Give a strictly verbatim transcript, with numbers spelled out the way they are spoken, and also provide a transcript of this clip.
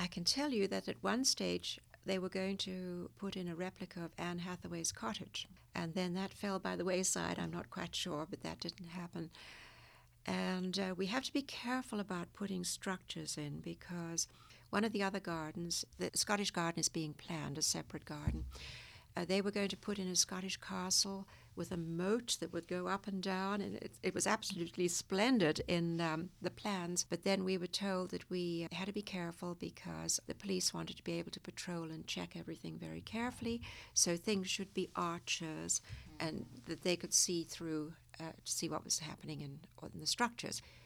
I can tell you that at one stage they were going to put in a replica of Anne Hathaway's cottage, and then that fell by the wayside. I'm not quite sure, but that didn't happen. And uh, we have to be careful about putting structures in, because one of the other gardens, the Scottish garden is being planned, a separate garden. Uh, they were going to put in a Scottish castle with a moat that would go up and down, and it, it was absolutely splendid in um, the plans. But then we were told that we had to be careful because the police wanted to be able to patrol and check everything very carefully. So things should be arches, and that they could see through uh, to see what was happening in, in the structures.